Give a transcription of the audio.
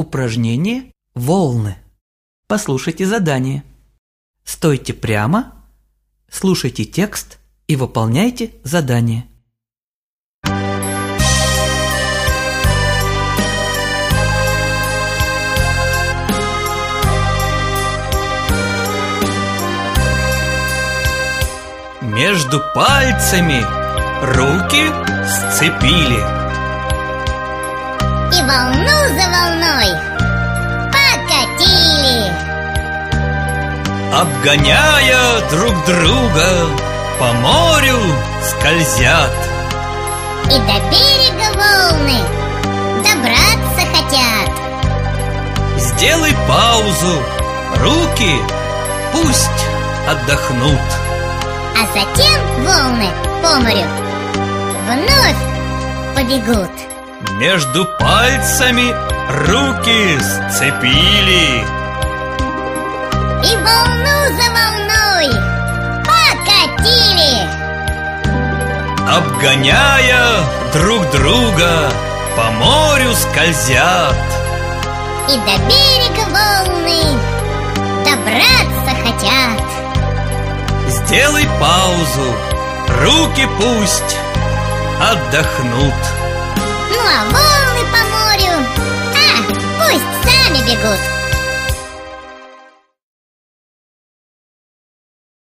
Упражнение «Волны». Послушайте задание. Стойте прямо, слушайте текст и выполняйте задание. Между пальцами руки сцепили. И волну за волной покатили. Обгоняя друг друга, по морю скользят. И до берега волны добраться хотят. Сделай паузу, руки пусть отдохнут. А затем волны по морю вновь побегут. Между пальцами руки сцепили. И волну за волной покатили. Обгоняя друг друга, по морю скользят. И до берега волны добраться хотят. Сделай паузу, руки пусть отдохнут. Ну а волны по морю, пусть сами бегут.